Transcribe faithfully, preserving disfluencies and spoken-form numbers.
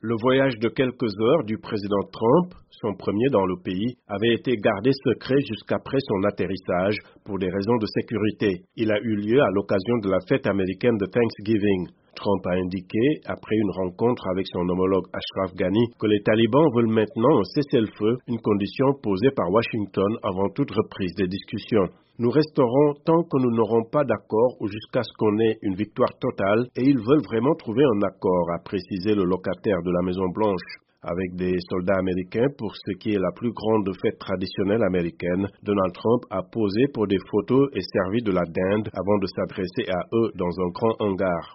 Le voyage de quelques heures du président Trump, son premier dans le pays, avait été gardé secret jusqu'après son atterrissage pour des raisons de sécurité. Il a eu lieu à l'occasion de la fête américaine de Thanksgiving. Trump a indiqué, après une rencontre avec son homologue Ashraf Ghani, que les talibans veulent maintenant un cessez-le-feu, une condition posée par Washington avant toute reprise des discussions. Nous resterons tant que nous n'aurons pas d'accord ou jusqu'à ce qu'on ait une victoire totale et ils veulent vraiment trouver un accord, a précisé le locataire de la Maison-Blanche. Avec des soldats américains pour ce qui est la plus grande fête traditionnelle américaine, Donald Trump a posé pour des photos et servi de la dinde avant de s'adresser à eux dans un grand hangar.